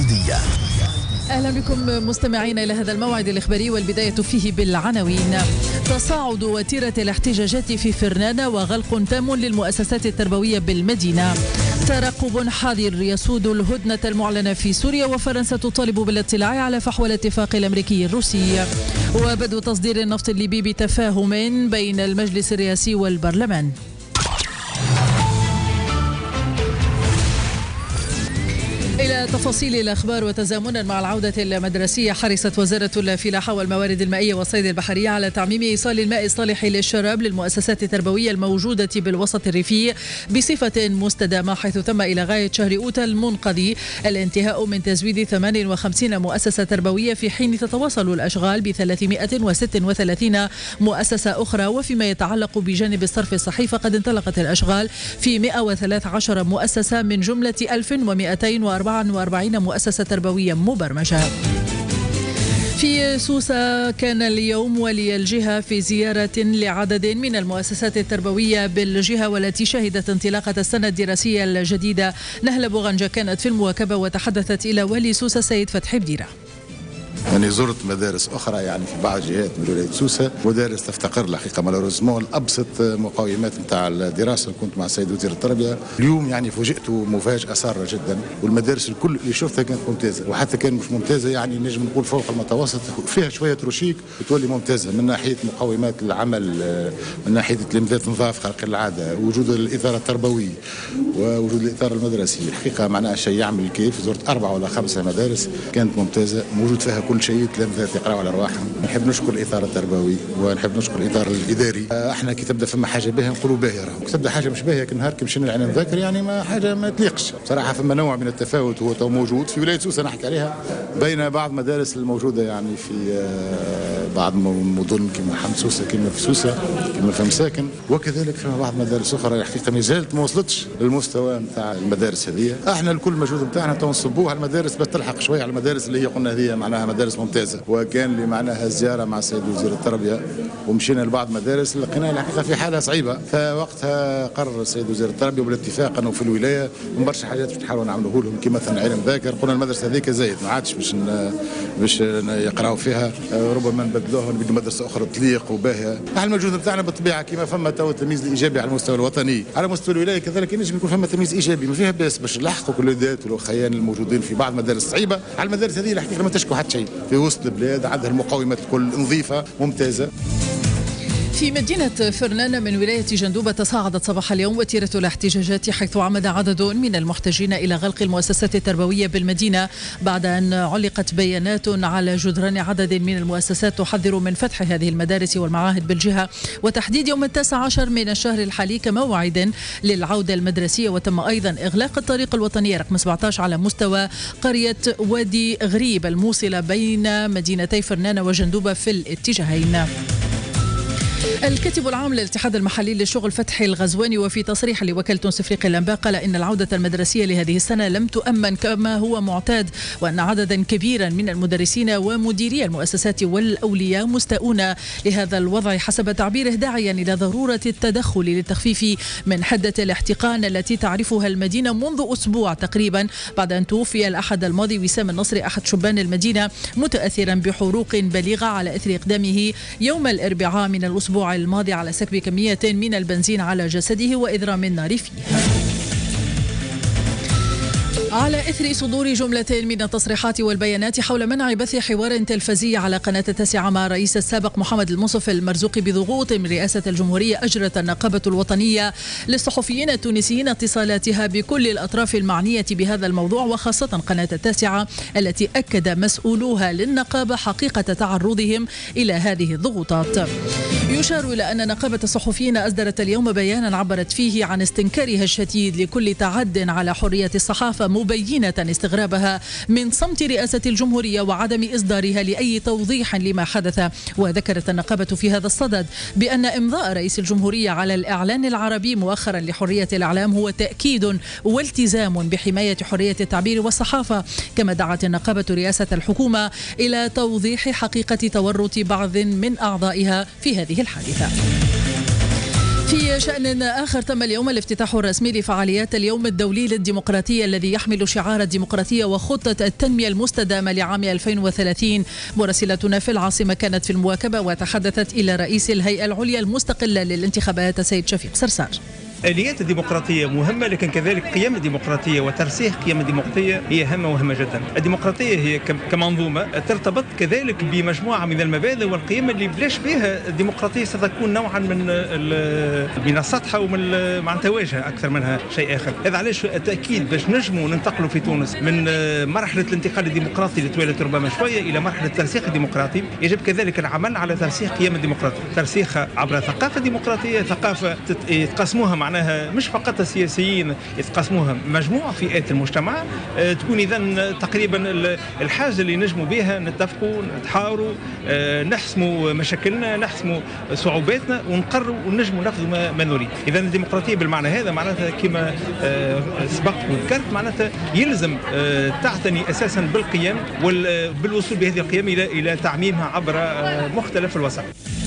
الصعيدية. أهلا بكم مستمعين إلى هذا الموعد الإخباري، والبداية فيه بالعناوين. تصاعد وتيرة الاحتجاجات في فرنان وغلق تام للمؤسسات التربوية بالمدينة. ترقب حذر يسود الهدنة المعلنة في سوريا، وفرنسا تطالب بالاطلاع على فحوى الاتفاق الأمريكي الروسي. وبدء تصدير النفط الليبي بتفاهم بين المجلس الرئاسي والبرلمان. إلى تفاصيل الأخبار وتزامنا مع العودة المدرسية، حرصت وزارة الفلاحة والموارد المائية والصيد البحرية على تعميم إيصال الماء الصالح للشراب للمؤسسات التربوية الموجودة بالوسط الريفي بصفة مستدامة، حيث تم إلى غاية شهر أوت المنقضي الانتهاء من تزويد 58 مؤسسة تربوية، في حين تتواصل الأشغال ب 336 مؤسسة أخرى. وفيما يتعلق بجانب الصرف الصحي، فقد انطلقت الأشغال في 113 مؤسسة من جملة 1244 مؤسسة تربوية مبرمجة. في سوسة كان اليوم ولي الجهة في زيارة لعدد من المؤسسات التربوية بالجهة، والتي شهدت انطلاقة السنة الدراسية الجديدة. نهلة بوغنجة كانت في المواكبة وتحدثت إلى ولي سوسة سيد فتحي بديرة. يعني زرت مدارس أخرى يعني في بعض الجهات من ولاية سوسة، مدارس تفتقر الحقيقة مالوريزمون لأبسط مقومات نتاع الدراسة. كنت مع السيد وزير التربية اليوم، يعني فوجئت مفاجأة سارة جدا، والمدارس الكل اللي شفتها كانت ممتازة، وحتى كان مش ممتازة يعني نجم نقول فوق المتوسط، فيها شوية روشيك وتولي ممتازة من ناحية مقومات العمل، من ناحية التلاميذات نظاف خارق العادة، وجود الإدارة التربوية ووجود الإدارة المدرسية. الحقيقة معناها شيء يعمل الكيف. زرت 4 ولا 5 مدارس كانت ممتازة، موجود فيها كل شيء، تلامذات يقراوا على رواحهم. نحب نشكر الإطار التربوي ونحب نشكر الإطار الإداري. احنا كي تبدا فما حاجة باهية نقولوا باهية، راهو كي تبدا حاجة مش باهية كنهار كي مشينا العنان ذاكر يعني ما حاجة ما تليقش. بصراحة فما نوع من التفاوت هو تو موجود في ولاية سوسة نحكي عليها بين بعض المدارس الموجودة يعني في بعض مدن كما حمد سوسة، كما في سوسة، كما في مساكن، وكذلك فما بعض مدارس أخرى الحقيقة ما زالت ما وصلتش للمستوى نتاع المدارس هذه. احنا الكل مجهود نتاعنا تو نصبوه على المدارس باش تلحق شوية على المدارس اللي هي قلنا هذه معناها مدارس ممتازة. وكان لي معناها زيارة مع السيد وزير التربية ومشينا لبعض مدارس لقينا الحقيقة في حالة صعيبة، فوقتها قرر السيد وزير التربية بالاتفاق أنه في الولاية من برشا حاجات باش نحاولوا نعملوه لهم، كما مثلا علم ذاكر. قلنا المدرسة هذيك زايد ما عادش باش يقراوا فيها، ربما نبدلوها ونبدلوا مدرسة أخرى تليق وباهية. احنا الموجود نتاعنا بالطبيعة كما فما تو التمييز الإيجابي على المستوى الوطني، على مستوى الولاية كذلك ينجم يكون فما تمييز إيجابي ما فيها باس باش نلحقوا كل الولادات والخيان الموجودين في بعض المدارس صعيبة. على المدارس هذه الحقيقة ما تشكو حتى شيء، في وسط البلاد عندها المقومات الكل نظيفة ممتازة. في مدينة فرنان من ولاية جندوبة تصاعدت صباح اليوم وتيرة الاحتجاجات، حيث عمد عدد من المحتجين إلى غلق المؤسسات التربوية بالمدينة بعد أن علقت بيانات على جدران عدد من المؤسسات تحذر من فتح هذه المدارس والمعاهد بالجهة، وتحديد يوم 19 من الشهر الحالي كموعد للعودة المدرسية. وتم أيضا إغلاق الطريق الوطنية رقم 17 على مستوى قرية وادي غريب الموصلة بين مدينتي فرنان وجندوبة في الاتجاهين. الكاتب العام للاتحاد المحلي للشغل فتحي الغزواني وفي تصريح لوكالة تونس افريقيا الانباء قال ان العودة المدرسية لهذه السنة لم تؤمن كما هو معتاد، وان عددا كبيرا من المدرسين ومديري المؤسسات والاولياء مستاءون لهذا الوضع حسب تعبيره، داعيا الى ضرورة التدخل للتخفيف من حدة الاحتقان التي تعرفها المدينة منذ اسبوع تقريبا، بعد ان توفي الاحد الماضي وسام النصري احد شبان المدينة متاثرا بحروق بليغة على اثر اقدامه يوم الاربعاء من الاسبوع الماضي على سكب كمية من البنزين على جسده وإضرام النار فيها. على إثر صدور جملة من التصريحات والبيانات حول منع بث حوار تلفزي على قناة 9 مع الرئيس السابق محمد المنصف المرزوقي بضغوط من رئاسة الجمهورية، أجرت النقابة الوطنية للصحفيين التونسيين اتصالاتها بكل الأطراف المعنية بهذا الموضوع، وخاصة قناة 9 التي أكد مسؤولوها للنقابة حقيقة تعرضهم إلى هذه الضغوطات. يشار إلى أن نقابة الصحفيين أصدرت اليوم بيانا عبرت فيه عن استنكارها الشديد لكل تعد على حرية الصحافة، مبينة استغرابها من صمت رئاسة الجمهورية وعدم إصدارها لأي توضيح لما حدث. وذكرت النقابة في هذا الصدد بأن إمضاء رئيس الجمهورية على الإعلان العربي مؤخرا لحرية الإعلام هو تأكيد والتزام بحماية حرية التعبير والصحافة. كما دعت النقابة رئاسة الحكومة إلى توضيح حقيقة تورط بعض من أعضائها في هذه الحادثة. في شأن آخر، تم اليوم الافتتاح الرسمي لفعاليات اليوم الدولي للديمقراطية الذي يحمل شعار الديمقراطية وخطة التنمية المستدامة لعام 2030. مراسلتنا في العاصمة كانت في المواكبة وتحدثت إلى رئيس الهيئة العليا المستقلة للانتخابات السيد شفيق صرصار. آليات الديمقراطية مهمة، لكن كذلك قيم الديمقراطية وترسيخ قيم الديمقراطية هي هامة وهامة جدا. الديمقراطية هي كمنظومة ترتبط كذلك بمجموعة من المبادئ والقيم اللي بلاش بها الديمقراطية ستكون نوعا من السطحة ومن معناتها واجهة أكثر منها شيء آخر. هذا علاش التأكيد باش نجموا ننتقلوا في تونس من مرحلة الانتقال الديمقراطي اللي توالت ربما شوية إلى مرحلة الترسيخ الديمقراطي، يجب كذلك العمل على ترسيخ قيم الديمقراطية، ترسيخها عبر ثقافة ديمقراطية، ثقافة يتقسموها معناها مش فقط السياسيين، يتقسموها مجموعة فئات المجتمع، تكون إذن تقريبا الحاجة اللي نجموا بها نتفقوا نتحاوروا، نحسموا مشاكلنا، نحسموا صعوباتنا، ونقرروا ونجموا ناخذوا ما نريد. إذن الديمقراطية بالمعنى هذا معناتها كما سبق وذكرت معناتها يلزم تعتني أساسا بالقيم وبالوصول بهذه القيم إلى تعميمها عبر مختلف الوسائل.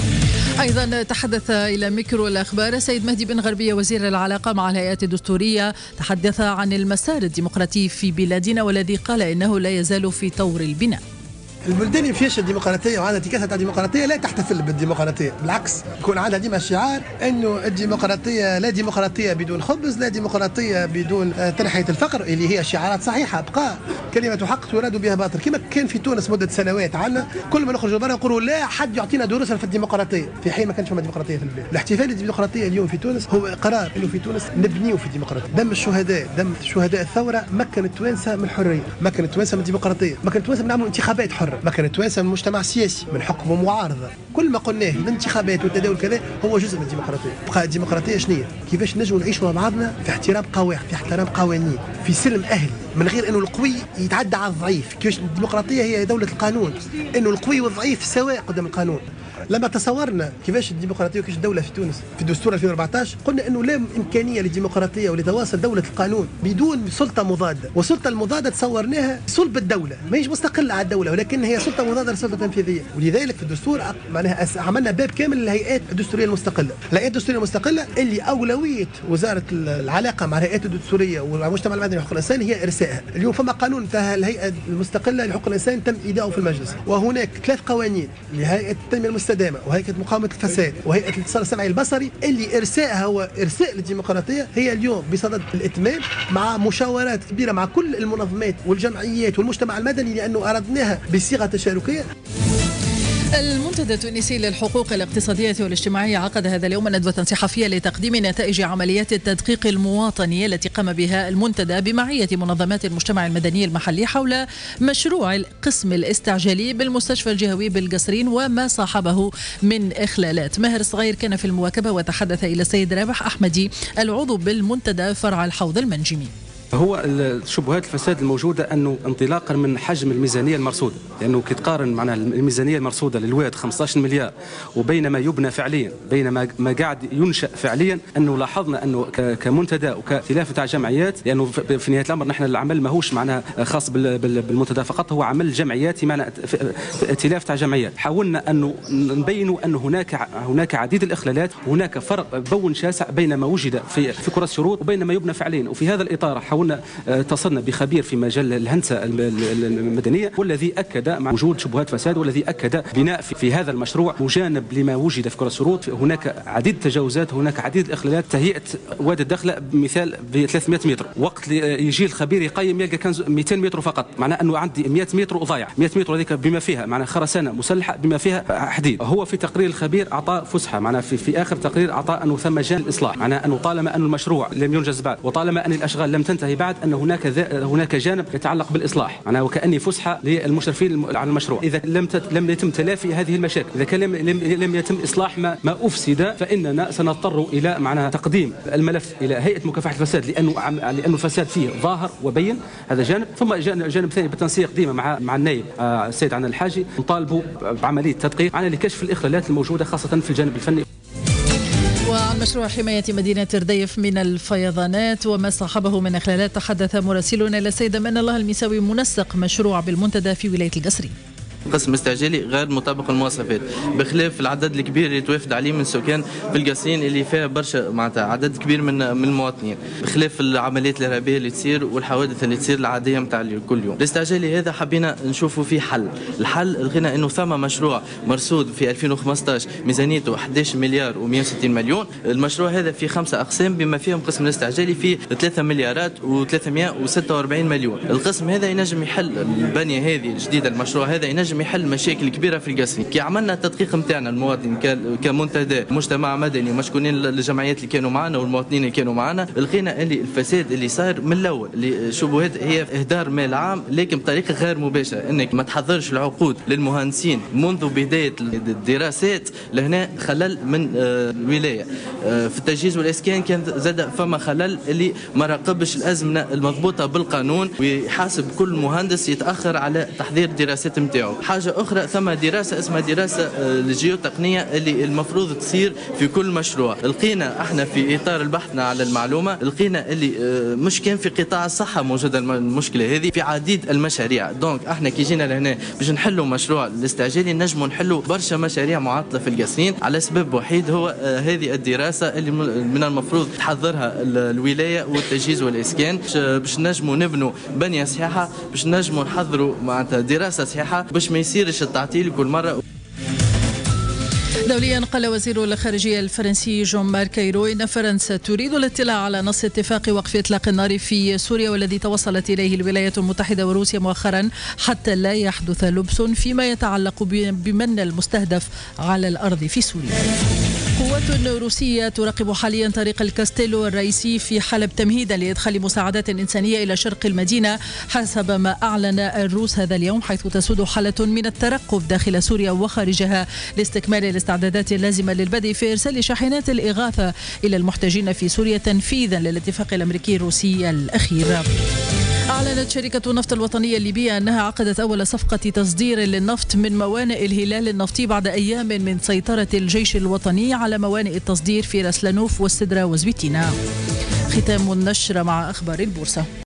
أيضا تحدث إلى ميكرو الأخبار السيد مهدي بن غربية وزير العلاقة مع الهيئات الدستورية، تحدث عن المسار الديمقراطي في بلادنا والذي قال إنه لا يزال في طور البناء. البلدان اللي فيهاش الديمقراطيه وعندها انتكاسه تاع الديمقراطيه لا تحتفل بالديمقراطيه، بالعكس يكون عندها ديما شعار انه الديمقراطيه لا ديمقراطيه بدون خبز، لا ديمقراطيه بدون تنحيه الفقر، اللي هي شعارات صحيحه بقى كلمه حق تراد بها باطل. كما كان في تونس مده سنوات عندنا كل ما نخرجوا برا نقولوا لا حد يعطينا دروس في الديمقراطيه، في حين ما كانش فما ديمقراطيه في البلاد. الاحتفال الديمقراطيه اليوم في تونس هو اقرار انه في تونس نبنيو في الديمقراطيه. دم الشهداء، دم شهداء الثوره مكن التوانسه من الحريه، مكن التوانسه من الديمقراطيه، مكن التوانسه من عملوا انتخابات حره، مكن التوانسه من المجتمع السياسي، من حكم ومعارضه. كل ما قلناه الانتخابات والتداول كذا هو جزء من الديمقراطيه. بقى الديمقراطيه شنو؟ كيفاش نجموا نعيشوا مع بعضنا في احترام قواعد، في احترام قوانين، في سلم اهلي، من غير انه القوي يتعدى على الضعيف. كيفاش الديمقراطيه هي دوله القانون، انه القوي والضعيف سواء قدام القانون. لما تصورنا كيفاش الديمقراطيه وكيفاش الدوله في تونس في دستور 2014 قلنا انه لا امكانيه للديمقراطيه ولتواصل دوله القانون بدون سلطه مضاده، والسلطه المضاده تصورناها صلب الدوله، ماهيش مستقله على الدوله ولكن هي سلطه مضاده للسلطه التنفيذيه. ولذلك في الدستور معناها عملنا باب كامل للهيئات الدستوريه المستقله. الهيئات الدستوريه المستقله اللي اولويه وزاره العلاقه مع الهيئات الدستوريه والمجتمع المدني وحقوق الانسان هي ارسائها. اليوم فما قانون تاع الهيئه المستقله لحقوق الانسان تم ايداعه في المجلس، وهناك 3 قوانين لهيئه التنميه المستدامه وهيئه مقاومه الفساد وهيئه الاتصال السمعي البصري اللي ارسائها هو ارساء للديمقراطيه، هي اليوم بصدد الاتمام مع مشاورات كبيره مع كل المنظمات والجمعيات والمجتمع المدني، لانه اردناها بصيغه تشاركيه. المنتدى التونسي للحقوق الاقتصادية والاجتماعية عقد هذا اليوم ندوة صحفية لتقديم نتائج عمليات التدقيق المواطني التي قام بها المنتدى بمعية منظمات المجتمع المدني المحلي حول مشروع القسم الاستعجالي بالمستشفى الجهوي بالقصرين وما صاحبه من إخلالات. ماهر الصغير كان في المواكبة وتحدث إلى السيد رابح أحمدي العضو بالمنتدى فرع الحوض المنجمي. هو شبهات الفساد الموجوده انه انطلاقا من حجم الميزانيه المرصوده، لانه كي تقارن معنا الميزانيه المرصوده للواد 15 مليار وبين ما يبنى فعليا بين ما قاعد ينشا فعليا، انه لاحظنا انه كمنتدى وكائتلاف تاع جمعيات، لانه في نهايه الامر نحن العمل ماهوش معناها خاص بالمنتدى فقط، هو عمل جمعياتي معنا ائتلاف تاع جمعيات. حاولنا انه نبينوا ان هناك عديد الاخلالات، هناك فرق بون شاسع بين ما وجد في كرة الشروط وبين ما يبنى فعليا. وفي هذا الاطار حاولنا اتصلنا بخبير في مجال الهندسه المدنيه والذي اكد مع وجود شبهات فساد، والذي اكد بناء في هذا المشروع مجانب لما وجد في كرة الشروط هناك عديد التجاوزات، هناك عديد الاخلالات. تهيئه وادي الدخله بمثال ب 300 متر، وقت يجي الخبير يقيم يلقى كان 200 متر فقط، معناه انه عندي 100 متر وضايع 100 متر هذيك بما فيها معناه خرسانه مسلحه بما فيها حديد. هو في تقرير الخبير اعطى فسحه، معناه في اخر تقرير اعطى انه ثم جانب الاصلاح، معناه انه طالما ان المشروع لم ينجز بعد وطالما ان الاشغال لم تنتهي بعد ان هناك جانب يتعلق بالاصلاح، معناه وكاني فسحه للمشرفين على المشروع. اذا لم يتم تلافي هذه المشاكل، اذا كان لم يتم اصلاح ما افسد، فاننا سنضطر الى معناها تقديم الملف الى هيئه مكافحه الفساد، لانه الفساد فيه ظاهر وبين، هذا جانب. ثم جانب ثاني بالتنسيق ديما مع النائب السيد عنا الحاجي نطالبوا بعمليه تدقيق لكشف الاخلالات الموجوده خاصه في الجانب الفني. وعن مشروع حماية مدينة رديف من الفيضانات وما صاحبه من إخلالات تحدث مراسلنا للسيد أمان الله الميساوي منسق مشروع بالمنتدى في ولاية القصرين. قسم استعجالي غير مطابق للمواصفات، بخلاف العدد الكبير اللي توافد عليه من سكان في القصرين اللي فيها برشا معناتها عدد كبير من المواطنين، بخلاف العمليات الارهابيه اللي تصير والحوادث اللي تصير العاديه نتاع كل يوم. الاستعجالي هذا حبينا نشوفوا فيه حل، الحل لقينا انه ثم مشروع مرصود في 2015 ميزانيته 11 مليار و160 مليون، المشروع هذا فيه 5 اقسام بما فيهم قسم الاستعجالي فيه 3 مليارات و346 مليون. القسم هذا ينجم يحل البنيه هذه الجديده، المشروع هذا ينجم يحل مشاكل كبيره في القصرين. كي عملنا التدقيق نتاعنا المواطن كمنتدى مجتمع مدني ومشكونين الجمعيات اللي كانوا معنا والمواطنين اللي كانوا معنا، لقينا اللي الفساد اللي صاير من الاول اللي شبهات هي اهدار مال عام لكن بطريقه غير مباشره، انك ما تحضرش العقود للمهندسين منذ بدايه الدراسات لهنا خلل من الولايه. في التجهيز والاسكان كان زاد فما خلل اللي ما راقبش الازمنه المضبوطه بالقانون ويحاسب كل مهندس يتاخر على تحضير الدراسات نتاعو. حاجه اخرى ثم دراسه اسمها دراسه الجيوتقنيه اللي المفروض تصير في كل مشروع. لقينا احنا في اطار البحثنا على المعلومه لقينا اللي مش كان في قطاع الصحه موجوده المشكله هذه في عديد المشاريع. دونك احنا كي جينا لهنا باش نحلوا مشروع الاستعجالي نجموا نحلوا برشا مشاريع معطله في القصرين على سبب وحيد هو هذه الدراسه اللي من المفروض تحضرها الولايه والتجهيز والاسكان باش نجموا نبنوا بنيه صحيحه، باش نجموا نحضروا معناتها دراسه صحيحه باش ما يصيرش التعطيل كل مره. دوليا قال وزير الخارجية الفرنسي جون مارك أيرو إن فرنسا تريد الاطلاع على نص اتفاق وقف إطلاق النار في سوريا والذي توصلت إليه الولايات المتحدة وروسيا مؤخرا حتى لا يحدث لبس فيما يتعلق بمن المستهدف على الأرض في سوريا. قوات روسية تراقب حاليا طريق الكاستيلو الرئيسي في حلب تمهيدا لإدخال مساعدات إنسانية إلى شرق المدينة حسب ما أعلن الروس هذا اليوم، حيث تسود حالة من الترقب داخل سوريا وخارجها لاستكمال الاستعدادات اللازمة للبدء في إرسال شاحنات الإغاثة إلى المحتاجين في سوريا تنفيذا للاتفاق الأمريكي الروسي الأخير. أعلنت شركة النفط الوطنية الليبية أنها عقدت أول صفقة تصدير للنفط من موانئ الهلال النفطي بعد أيام من سيطرة الجيش الوطني على موانئ التصدير في رسلانوف والسدرة وزويتينا. ختام النشرة مع أخبار البورصة.